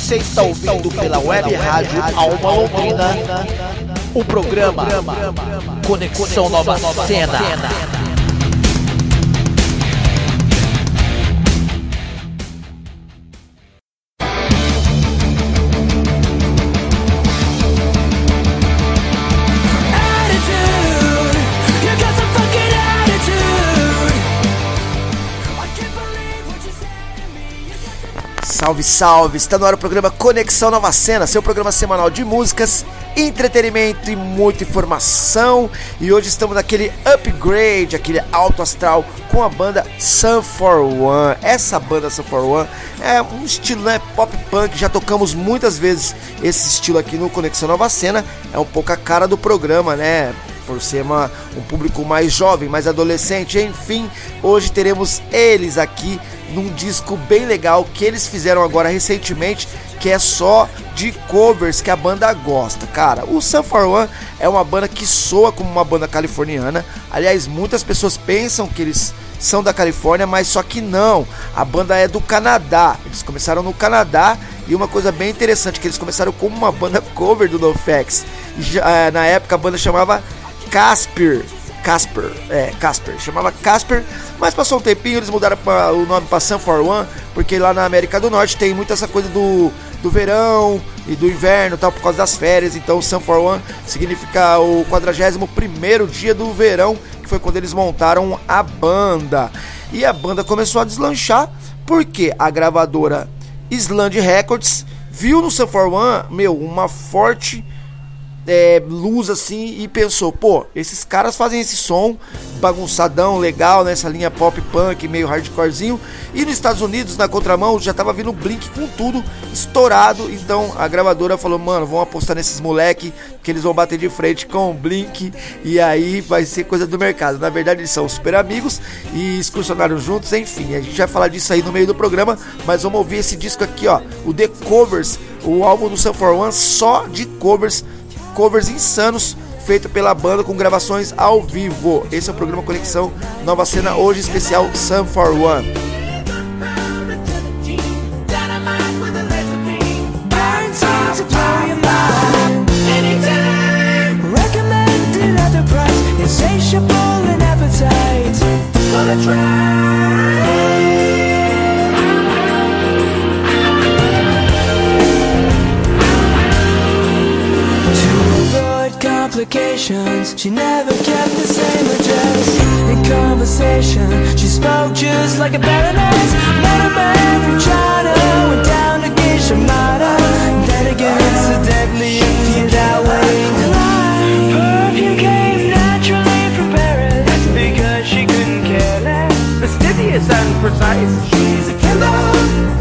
Você está ouvindo pela web rádio Alma Londrina o programa Conexão Nova Cena. Salve, salve! Está no ar o programa Conexão Nova Cena, seu programa semanal de músicas, entretenimento e muita informação. E hoje estamos naquele upgrade, aquele alto astral com a banda Sum 41. Essa banda Sum 41 é um estilo, né, pop punk. Já tocamos muitas vezes esse estilo aqui no Conexão Nova Cena. É um pouco a cara do programa, né? Por ser um público mais jovem, mais adolescente. Enfim, hoje teremos eles aqui num disco bem legal que eles fizeram agora recentemente, que é só de covers que a banda gosta. Cara, o Sum 41 é uma banda que soa como uma banda californiana. Aliás, muitas pessoas pensam que eles são da Califórnia, mas só que não. A banda é do Canadá. Eles começaram no Canadá. E uma coisa bem interessante, que eles começaram como uma banda cover do NoFX. E na época a banda chamava Casper, chamava Casper, mas passou um tempinho, eles mudaram o nome para Sum 41, porque lá na América do Norte tem muito essa coisa do verão e do inverno, tal, por causa das férias. Então Sum 41 significa o 41º dia do verão, que foi quando eles montaram a banda. E a banda começou a deslanchar, porque a gravadora Island Records viu no Sum 41, uma forte luz assim, e pensou, pô, esses caras fazem esse som bagunçadão, legal, nessa linha pop punk, meio hardcorezinho. E nos Estados Unidos, na contramão, já tava vindo o Blink com tudo estourado. Então a gravadora falou, mano, vamos apostar nesses moleque, que eles vão bater de frente com o Blink, e aí vai ser coisa do mercado. Na verdade eles são super amigos e excursionaram juntos. Enfim, a gente vai falar disso aí no meio do programa, mas vamos ouvir esse disco aqui, ó, o The Covers, o álbum do Sum 41 só de covers insanos, feito pela banda com gravações ao vivo. Esse é o programa Conexão Nova Cena, hoje especial Sum 41. She never kept the same address. In conversation, she spoke just like a baroness. Met a man from China, went down to Geisha Mata. Then again, incidentally, if you're that way inclined. Perfume came naturally from Paris, because she couldn't care less. Fastidious and precise, she's a killer.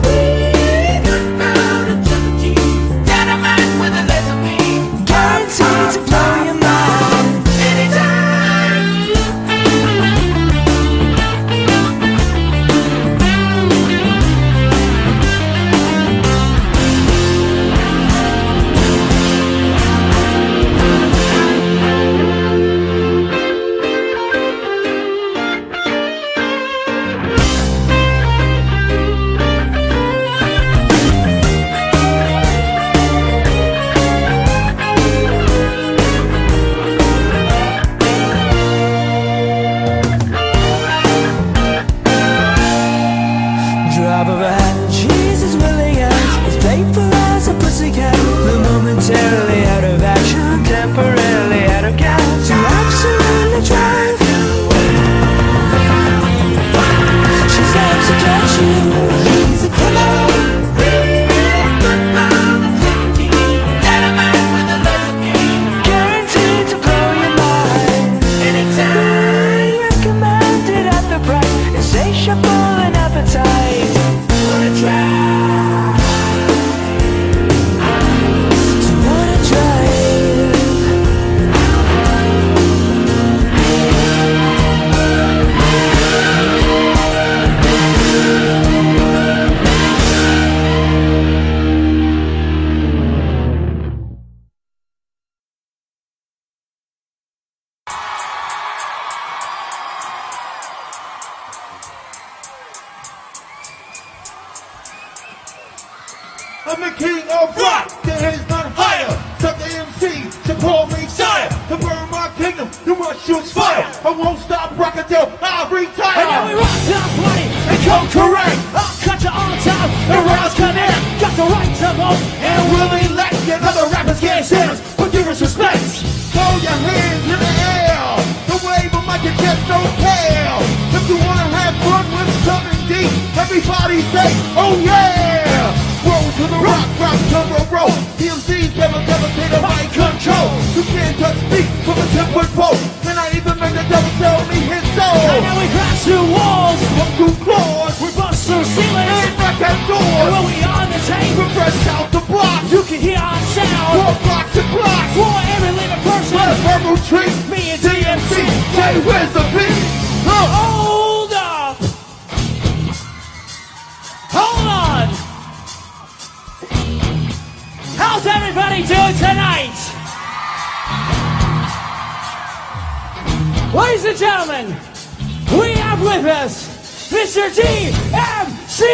Guaranteed to blow your mind anytime. I'm the king of rock, there is none higher. Some the MC should call me sire. To burn my kingdom, you must use fire. I won't stop rocking till I retire. And now we rock down money and come correct. I'll cut you on time, the rounds connect. Got the right to vote, and we'll elect. Get other rappers get sinners, but give us respect. Throw your hands in the air. The wave of my just don't care. If you wanna have fun with something deep, everybody say, oh yeah. Roll to the rock, rock, turbo, roll. DMC's never say the right control. You can't touch me from a 10-foot pole. And I even make the devil tell me his soul. And now we crash through walls, Walk through floors, we bust through ceilings, and knock at and doors. when we on the tape, We press out the blocks. you can hear our sound. Walk blocks and blocks. For every living person, Let a verbal treat. me and DMC. Say, where's the beat? Hold up! Hold on! How's everybody doing tonight? Ladies and gentlemen, we have with us Mr. DMC!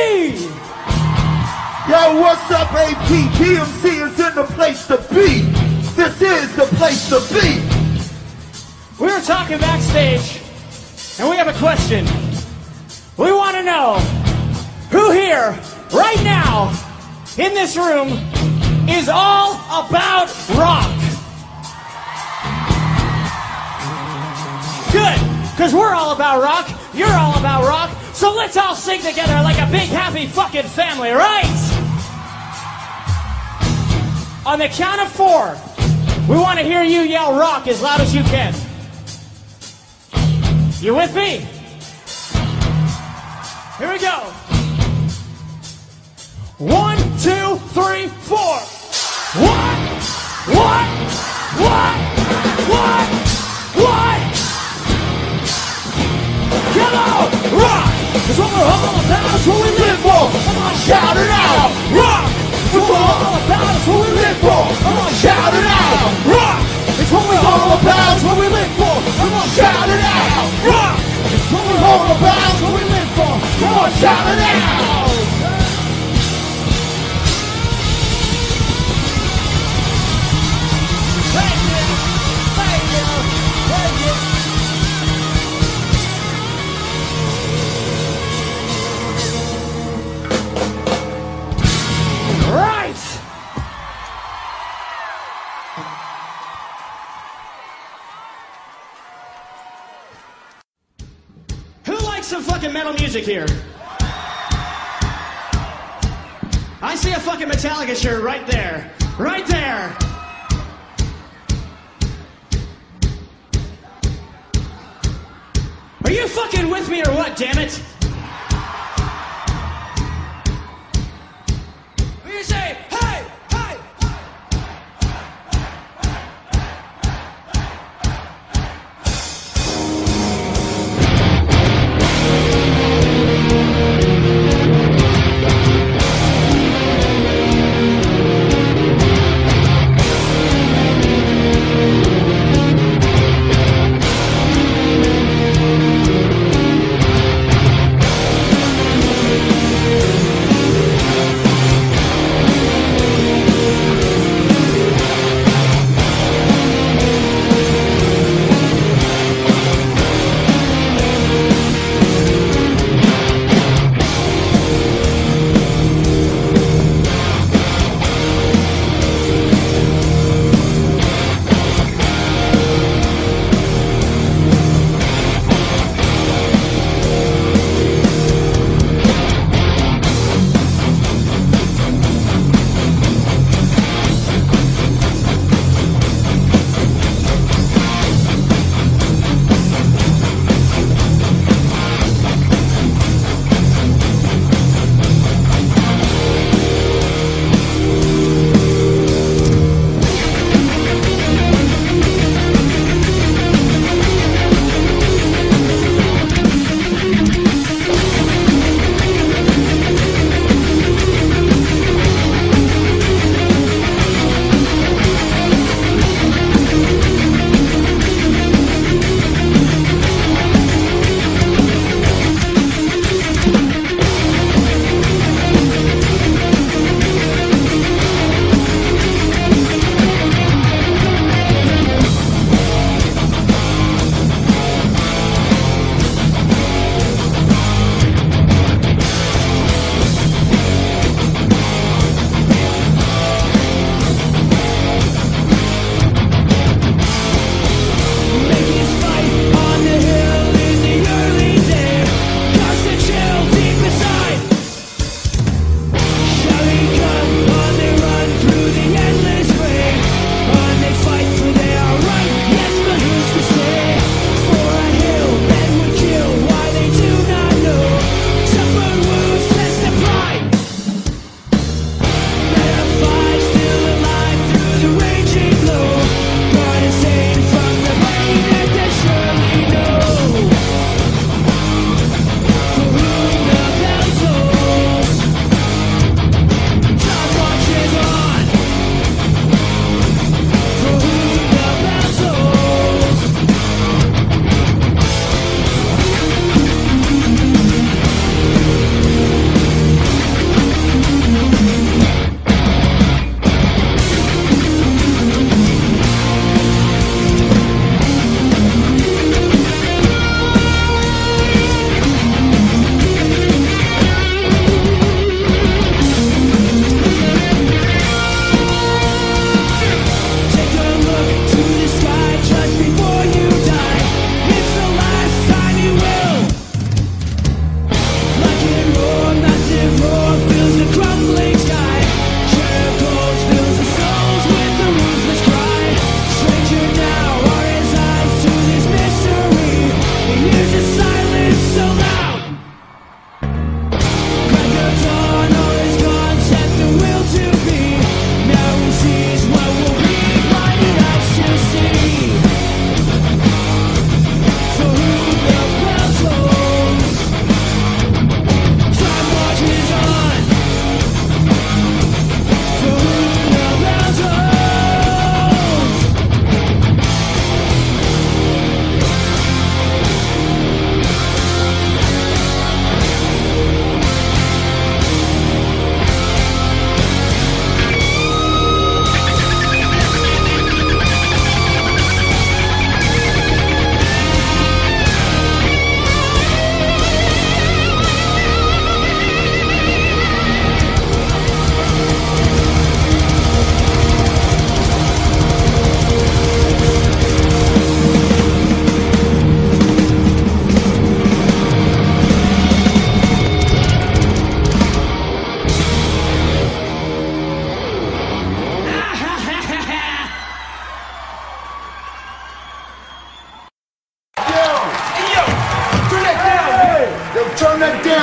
Yo, what's up, AP? DMC is in the place to be. This is the place to be. We were talking backstage, and we have a question. We want to know who here, right now, in this room, is all about rock. Good, because we're all about rock, you're all about rock, so let's all sing together like a big happy fucking family, right? On the count of 4, we want to hear you yell rock as loud as you can. You with me? Here we go. 1, 2, 3, 4. What? Come on! Rock! It's what we're all about, it's what we live for! Come on, shout it out! Rock! It's what we're all about, it's what we live for! Come on, shout it out! Rock! It's what we're all about, it's what we live for! Come on, shout it out! Rock! It's what we're all about, it's what we live for! Come on, shout it out! Thank you! Thank you! Thank you! Right! Who likes some fucking metal music here? I see a fucking Metallica shirt right there. Right there. Are you fucking with me or what, damn it? You say, hey, hey!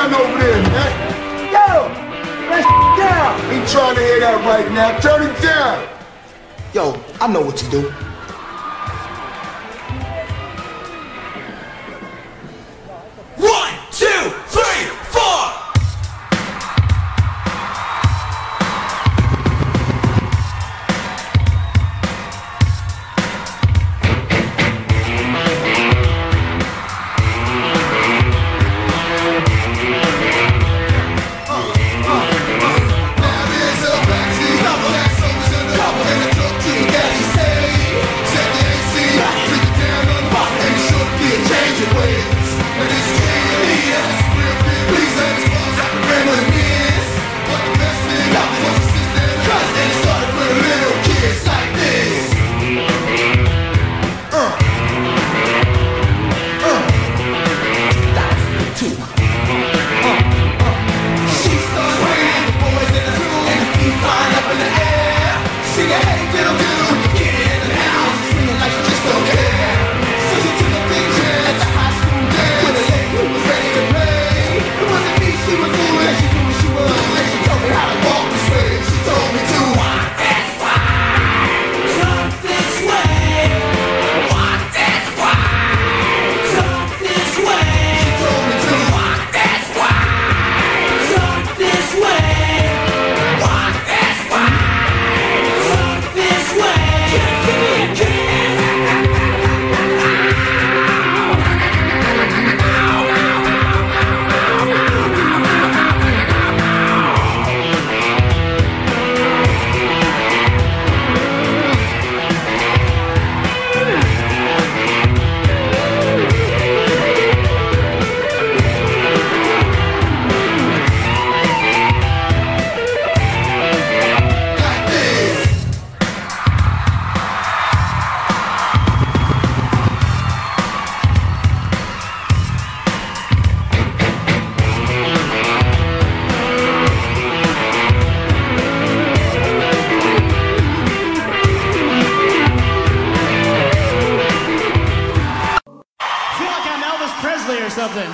down over there, man. Yo, that down. Ain't trying to hear that right now. Turn it down. Yo, I know what to do. One, two, three, four. Or something.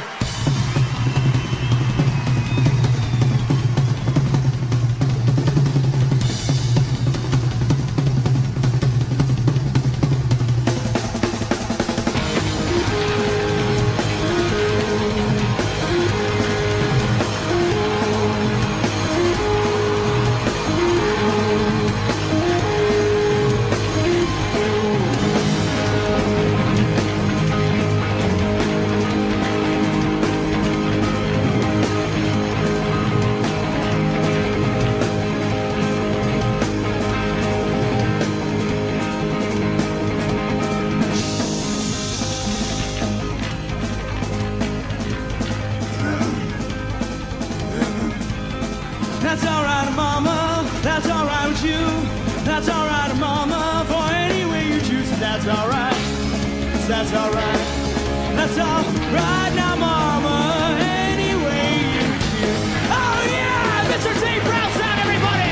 That's alright, mama, that's alright with you. That's alright, mama, for any way you choose. That's alright, that's alright. That's alright now, mama, any way you choose. Oh yeah, Mr. T. Brown sound, everybody!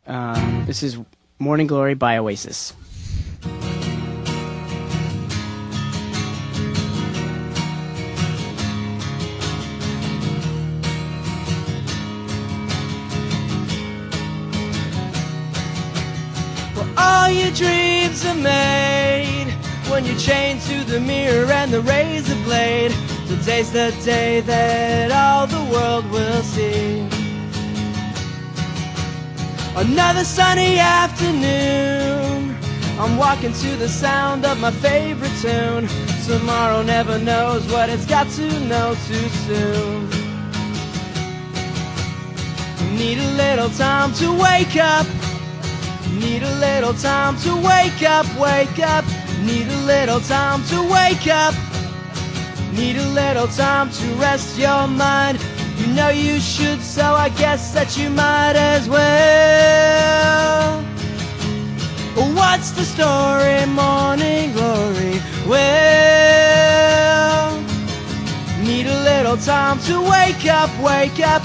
This is Morning Glory by Oasis. All your dreams are made when you're chained to the mirror and the razor blade. Today's the day that all the world will see. Another sunny afternoon, I'm walking to the sound of my favorite tune. Tomorrow never knows what it's got to know too soon. Need a little time to wake up. Need a little time to wake up, wake up. Need a little time to wake up. Need a little time to rest your mind. You know you should, so I guess that you might as well. What's the story, Morning Glory? Well, need a little time to wake up, wake up.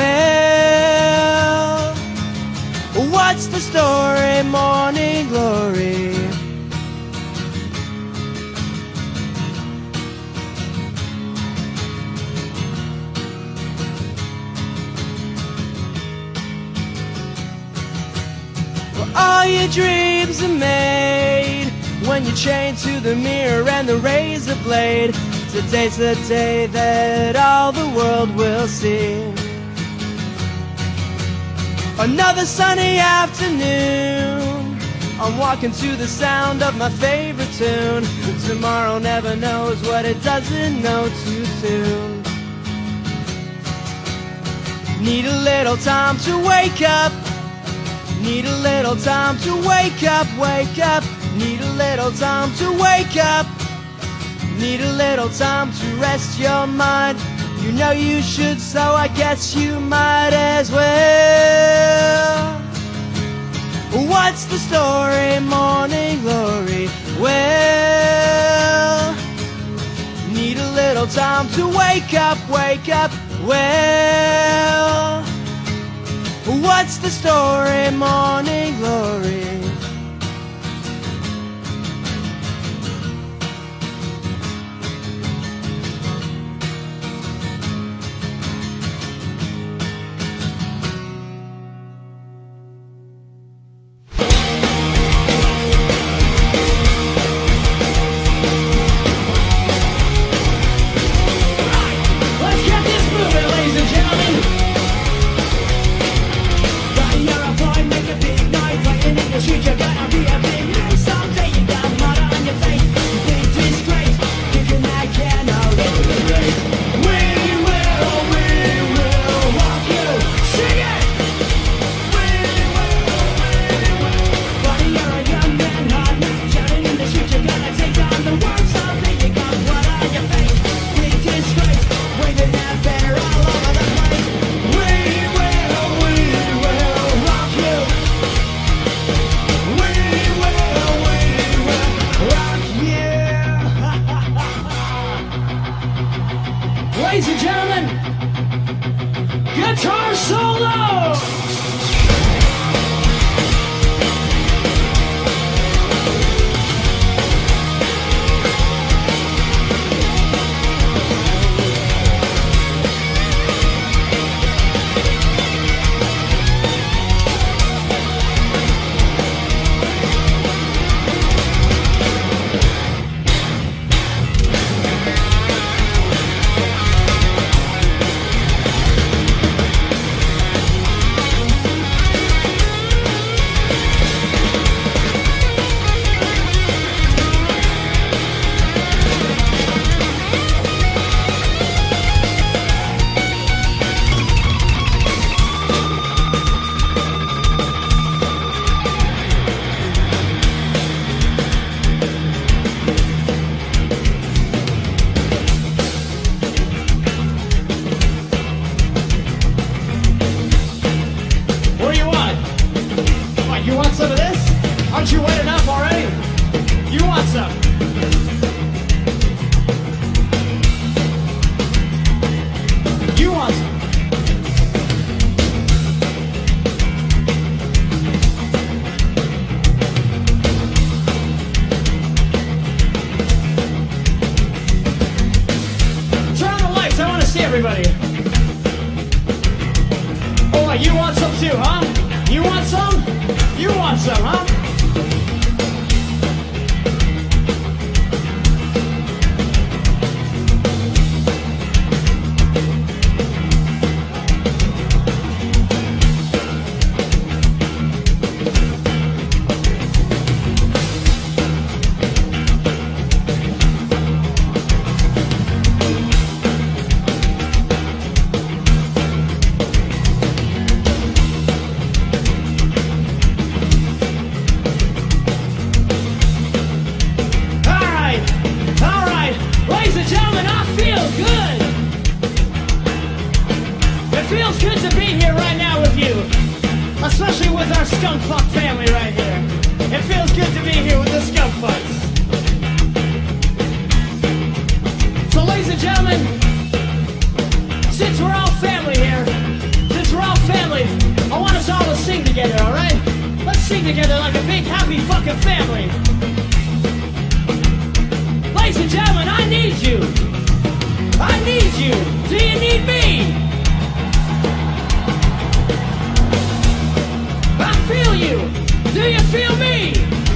Well, what's the story, Morning Glory? All your dreams are made when you're chained to the mirror and the razor blade. Today's the day that all the world will see. Another sunny afternoon, I'm walking to the sound of my favorite tune. Tomorrow never knows what it doesn't know too soon. Need a little time to wake up. Need a little time to wake up, wake up. Need a little time to wake up. Need a little time to rest your mind. You know you should, so I guess you might as well. What's the story, Morning Glory? Well, need a little time to wake up, wake up. Well, what's the story, Morning Glory? Let's get this moving, ladies and gentlemen. You're a boy, make a big noise, playing in the street. You're gonna be a big man someday. You got mud on your face, you big disgrace. Kicking that can out in the race. We will rock you. Sing it. We will. Buddy, you're a young man, hard man, shouting in the street. You're gonna take on the world someday. You got mud on your face, big disgrace. Waving that banner all over the place. We will rock you. We will rock you. Ladies and gentlemen, guitar solo. What do you want? What, you want some of this? Aren't you wet enough already? You want some? You want some? want some, huh? Especially with our skunk fuck family right here. It feels good to be here with the skunk fucks. So ladies and gentlemen, since we're all family here, I want us all to sing together, alright? Let's sing together like a big happy fucking family. Ladies and gentlemen, I need you. I need you. Do you need me? I feel you. Do you feel me?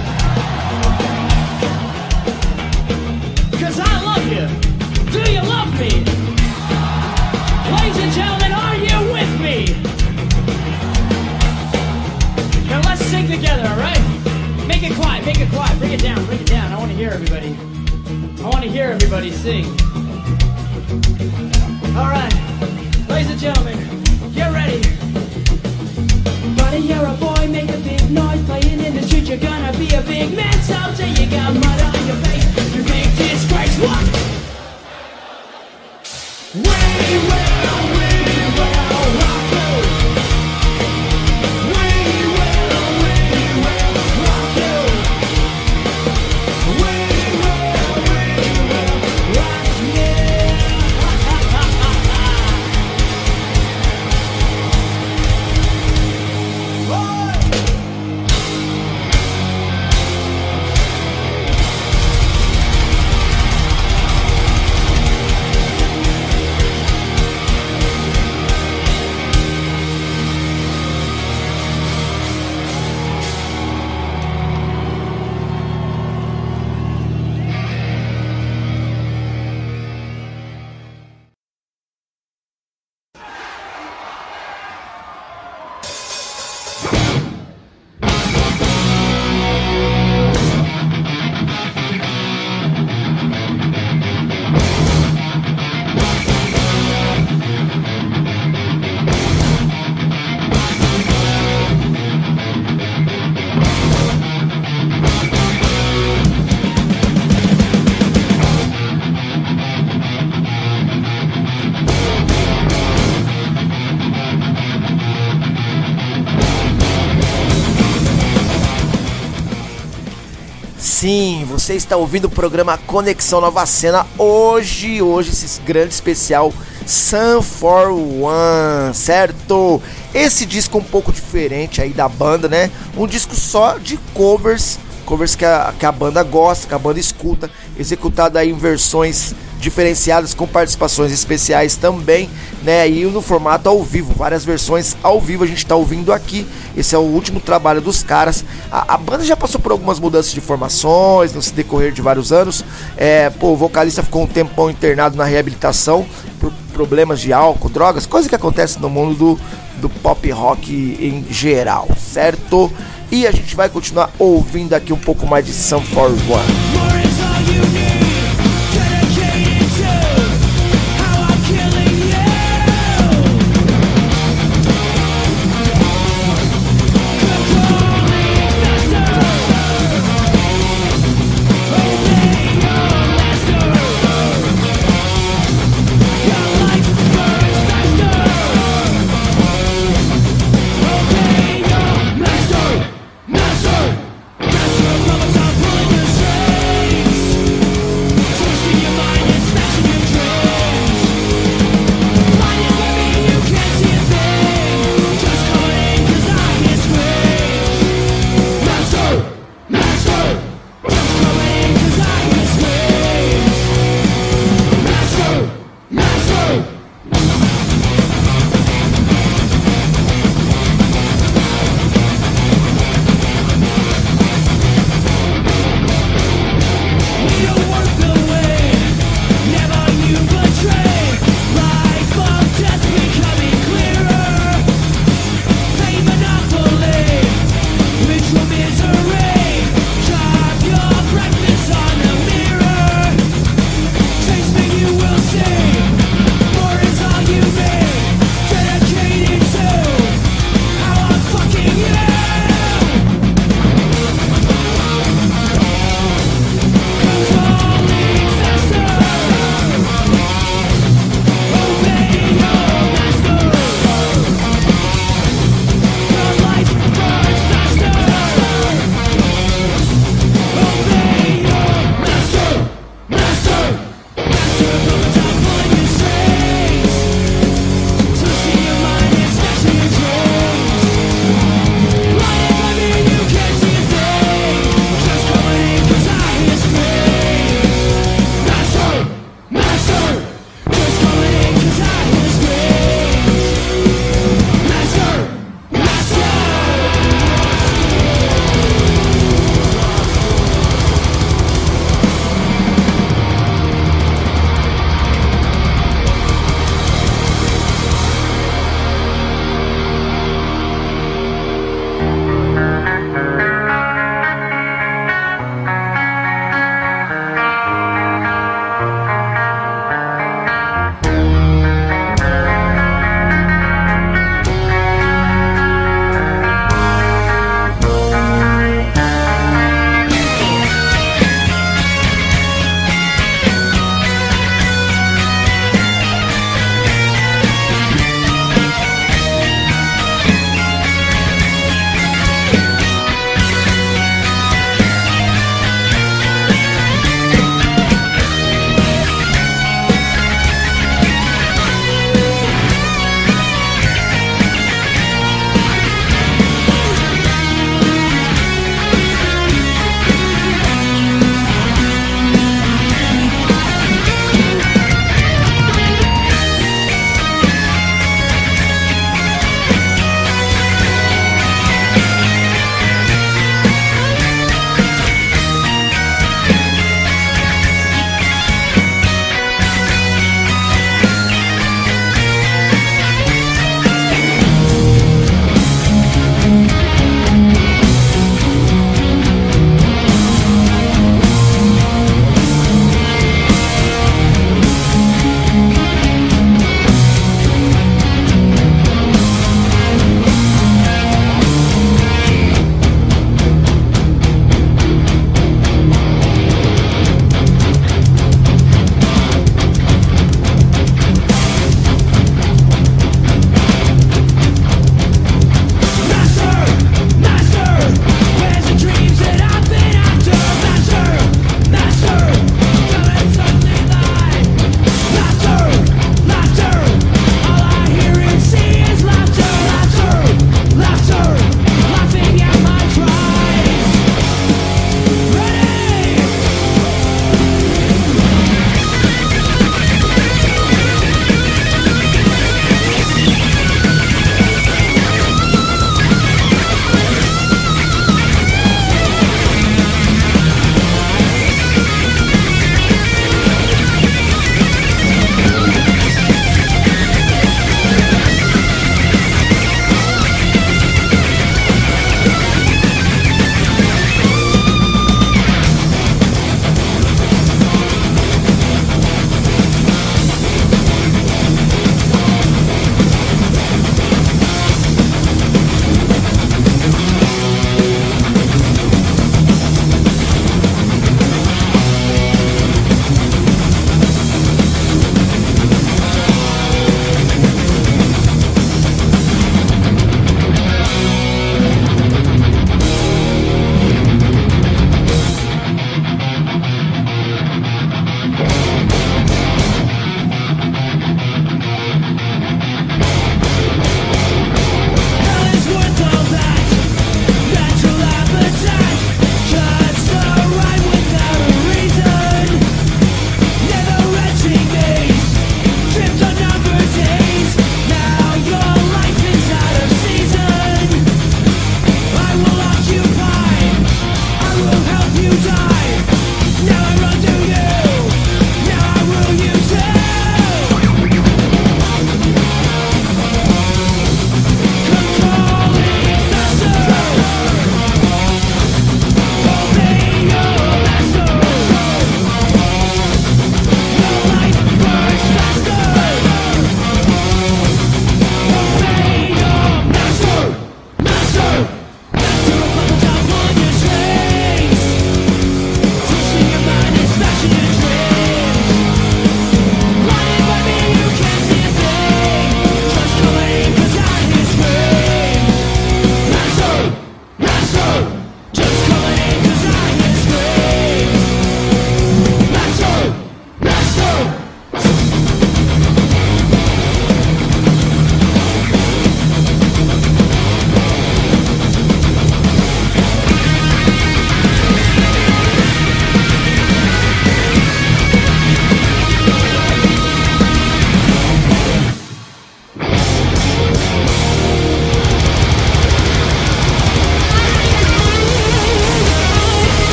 'Cause I love you. Do you love me? Ladies and gentlemen, are you with me? Now let's sing together, alright? Make it quiet, bring it down. I want to hear everybody. I want to hear everybody sing. Alright, ladies and gentlemen, get ready. Buddy, you're a boy, make a big noise. Playing in the street, you're gonna be a big man. Someday you got mud on your face. You make disgrace. What? We will rock you. We will rock you. We will rock you. Sim, você está ouvindo o programa Conexão Nova Cena. Hoje esse grande especial Sum 41, certo? Esse disco é um pouco diferente aí da banda, né? Um disco só de covers que a banda gosta, que a banda escuta, executado aí em versões diferenciadas com participações especiais também, né? E no formato ao vivo, várias versões ao vivo a gente tá ouvindo aqui. Esse é o último trabalho dos caras. A banda já passou por algumas mudanças de formações no decorrer de vários anos. O vocalista ficou um tempão internado na reabilitação por problemas de álcool, drogas, coisa que acontece no mundo do pop rock em geral, certo? E a gente vai continuar ouvindo aqui um pouco mais de Sum 41. Master, from a top pulling the strings.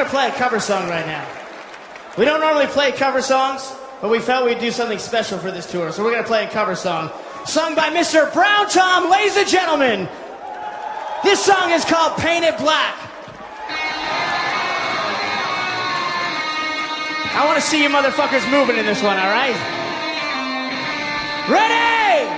gonna play a cover song right now. We don't normally play cover songs, but we felt we'd do something special for this tour, so we're gonna play a cover song. Sung by Mr. Brown Tom, ladies and gentlemen. This song is called Painted Black. I want to see you motherfuckers moving in this one, all right? Ready?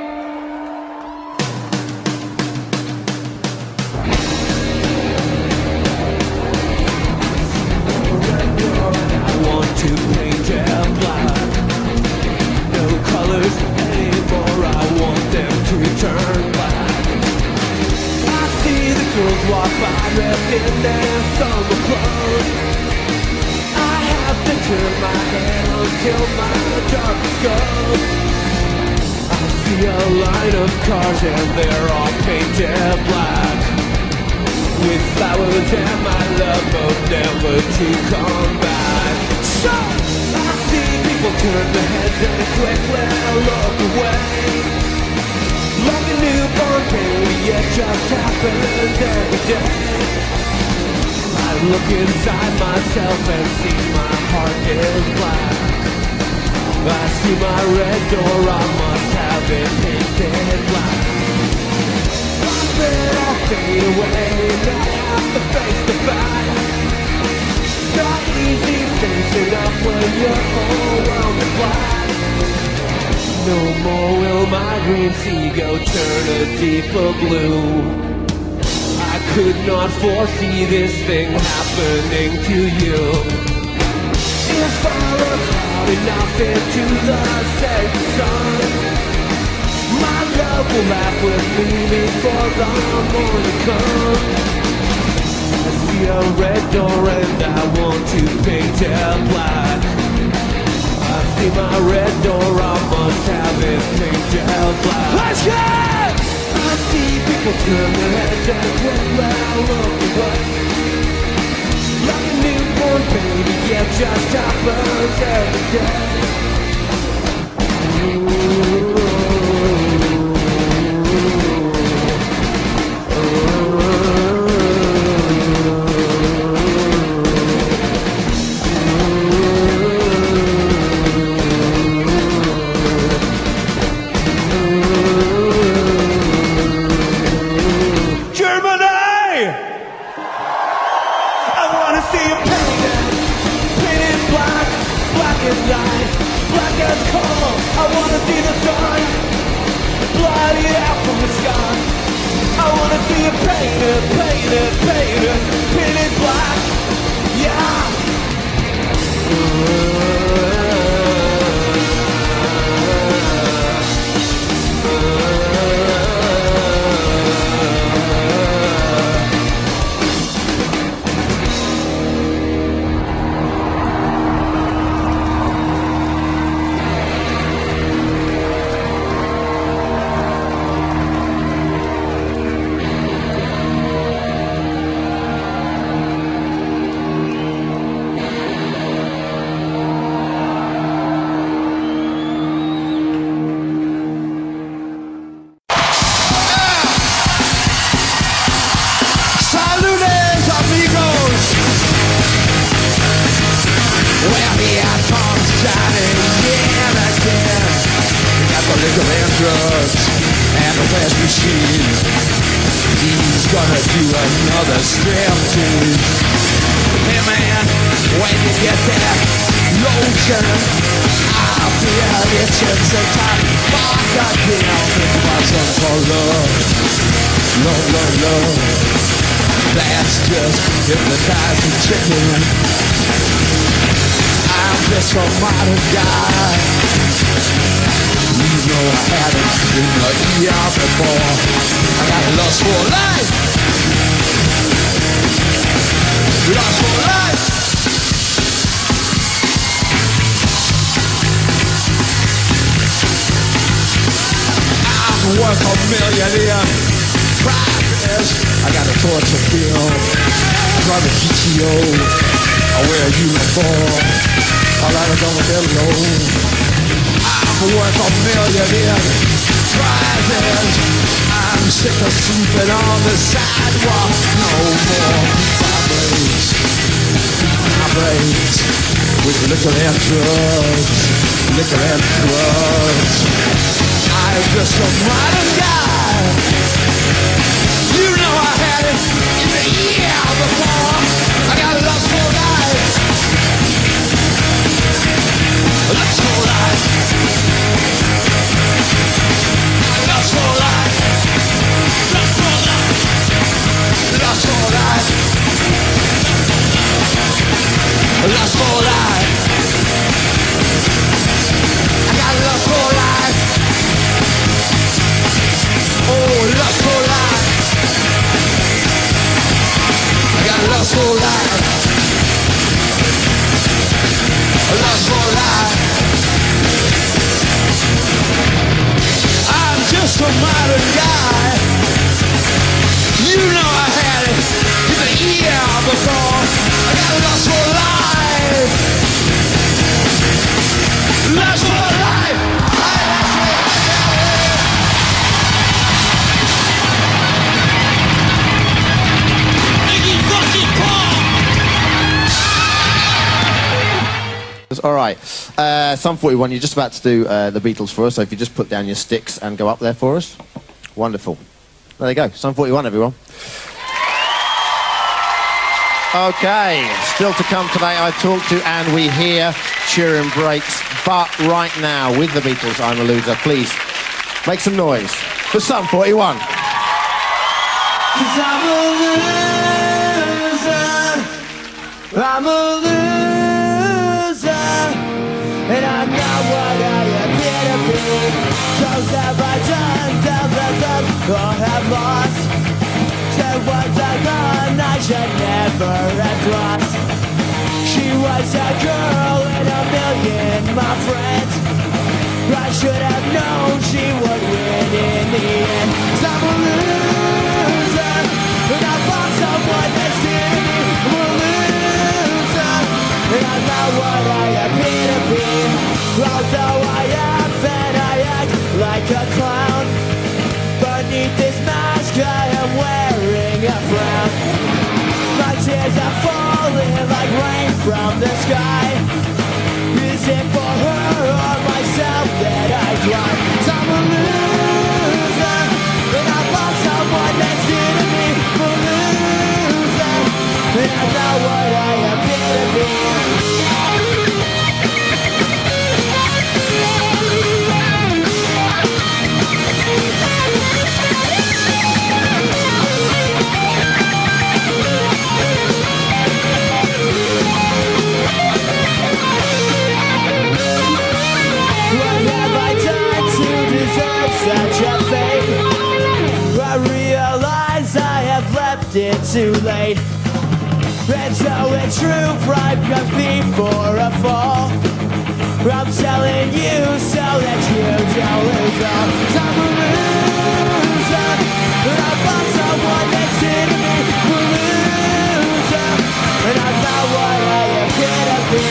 I want to paint it black. No colors anymore, I want them to turn black. I see the girls walk by dressed in their summer clothes. I have to turn my head until my darkness goes. I see a line of cars and they're all painted black, with flowers and my love hope never to come back. So I see people turn their heads and quickly look away, like a newborn baby, it just happens every day. I look inside myself and see my heart is black. I see my red door, I must have it painted black. I'll fade away, not have to face the fact. It's not easy facing up when your whole world is black. No more will my green seagull turn a deeper blue. I could not foresee this thing happening to you. If I look hard enough into the setting sun, my love will laugh with me before the morning comes. I see a red door and I want to paint it black. I see my red door, I must have it painted black. Let's go! I see people turn their heads and quickly look away, like a newborn baby, yeah, just happens every day. Painted black, yeah. drugs and a fast machine. He's gonna do another striptease. Hey man, when you get that lotion, I'll feel itching so tight. Fuck again, think about something called love. Love, love, love. That's just hypnotizing chicken. I'm just a modern guy. You know I haven't been a ER before. I got a lust for life. Lust for life. I'm worth $1 million. Progress. I got a torture bill. I drive a GTO. I wear a uniform. I like a double hello. I'm worth $1 million prizes. I'm sick of sleeping on the sidewalk. No more vibrates. face with liquor and drugs, liquor and drugs. I'm just a modern guy. You know I had it in the year before. I got lust for life. Lust for life. Lust for life. Lust for life. Lust for life. Lust for life. I got lust for life. Oh, lust for life. I got lust for life. Lust for life. I'm just a modern guy. You know I had it in the year before. I got lust for life. Lust for life. All right, Sum 41, you're just about to do the Beatles for us, so if you just put down your sticks and go up there for us. Wonderful. There you go, Sum 41, everyone. Okay, still to come today, I talk to and we hear Turin Breaks, but right now, with the Beatles, I'm a Loser, please make some noise for Sum 41. 'Cause I'm a loser, I'm a loser, and I'm not what I appear to be. Times have I done, times I've done, or have lost. Said what I've done, I should never have lost. She was a girl and a million my friends. I should have known she would win in the end. 'Cause I'm a loser, and I found someone that's dear to me. I'm a loser, and I'm not what I appear to be. Although I am and I act like a clown, beneath this mask I am wearing a frown. My tears are falling like rain from the sky. Is it for her or myself that I cry? 'Cause I'm a loser, and I lost someone that's dear to me. I'm a loser, and I'm not what I appear to be. Such a fate, I realize I have left it too late. And so it's true, pride comes before a fall. I'm telling you so that you don't lose all. 'Cause I'm a loser, and I found someone that's dear to me. I'm a loser, and I'm not what I appear to be.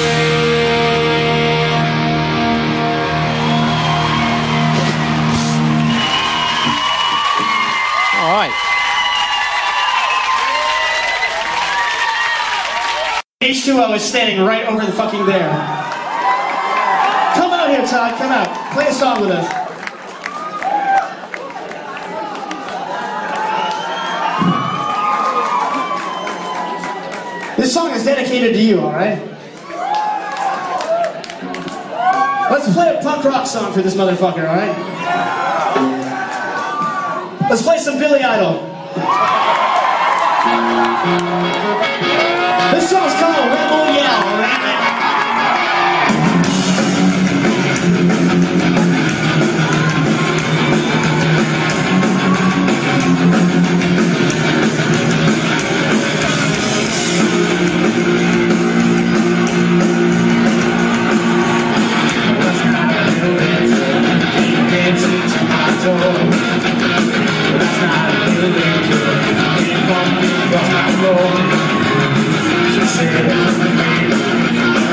All right. H2O is standing right over the fucking there. Come out here, Todd. Come out. Play a song with us. This song is dedicated to you, all right? Let's play a punk rock song for this motherfucker, all right? Let's play some Billy Idol. This song's called Rebel Yell, all right? That's not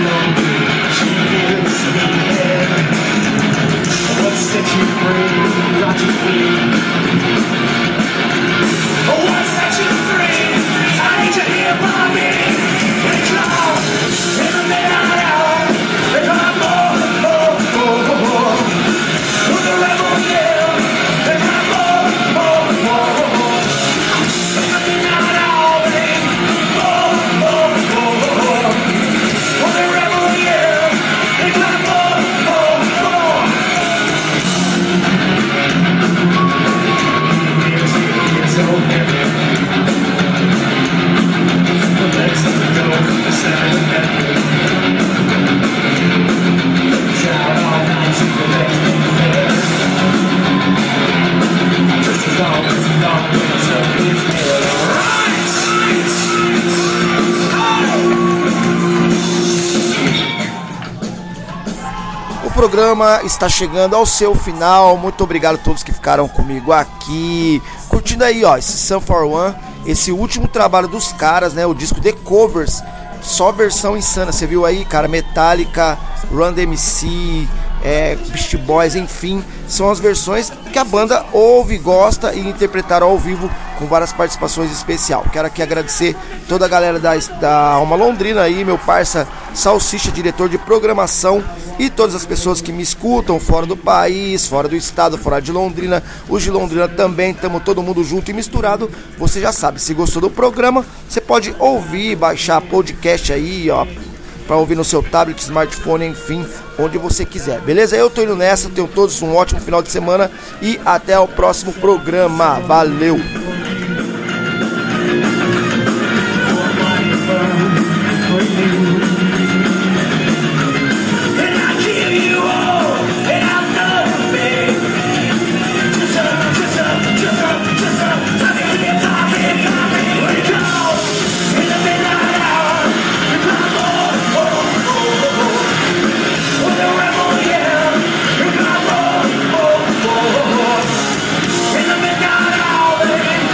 O programa está chegando ao seu final. Muito obrigado a todos que ficaram comigo aqui. Curtindo aí, ó, esse Sum 41, esse último trabalho dos caras, né? O disco The Covers, só versão insana. Você viu aí, cara? Metallica, Run DMC, Beastie Boys, enfim, são as versões que a banda ouve, gosta e interpretaram ao vivo com várias participações especiais. Quero aqui agradecer toda a galera da Alma Londrina aí, meu parça Salsicha, diretor de programação, e todas as pessoas que me escutam fora do país, fora do estado, fora de Londrina. Os de Londrina também, estamos todo mundo junto e misturado. Você já sabe, se gostou do programa, você pode ouvir, baixar podcast aí, ó, para ouvir no seu tablet, smartphone, enfim, onde você quiser, beleza? Eu tô indo nessa, tenham todos um ótimo final de semana e até o próximo programa. Valeu! In the midnight hour,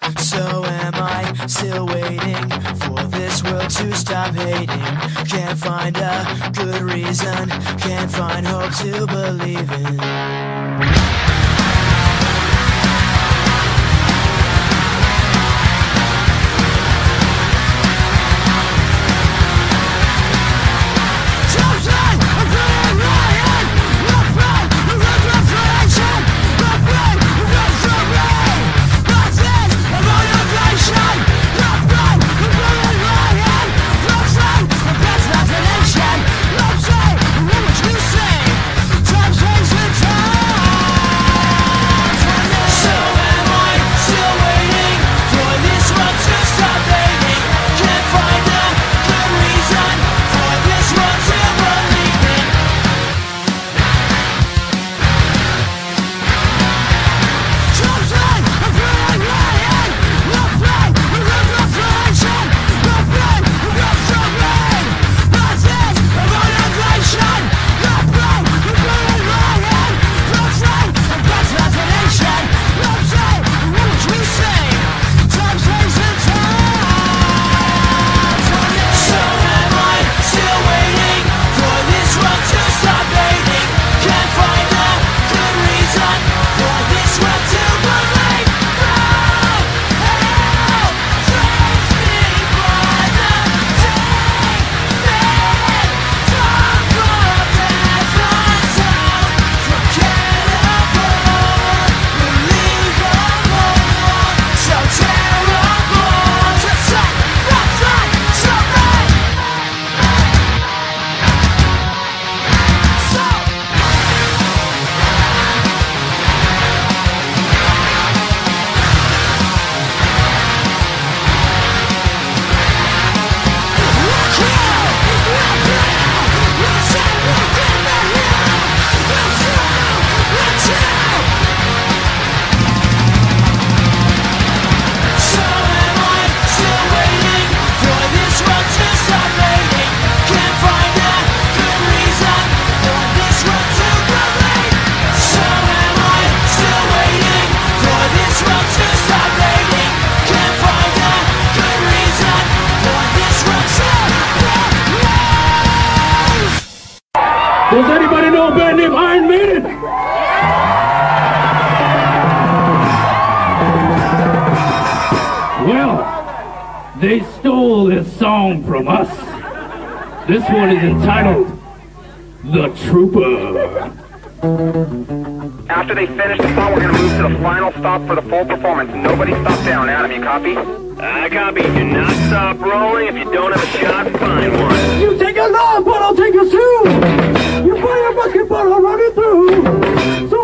So am I still waiting for this world to stop hating? Can't find a good reason, can't find hope to believe in. Does anybody know a band named Iron Maiden? Well, they stole this song from us. This one is entitled The Trooper. After they finish the song, we're going to move to the final stop for the full performance. Nobody stop down. Adam, you copy? I copy. Do not stop rolling. If you don't have a shot, find one. You take a love, but I'll take a two. You play a basketball, I'll run it through. So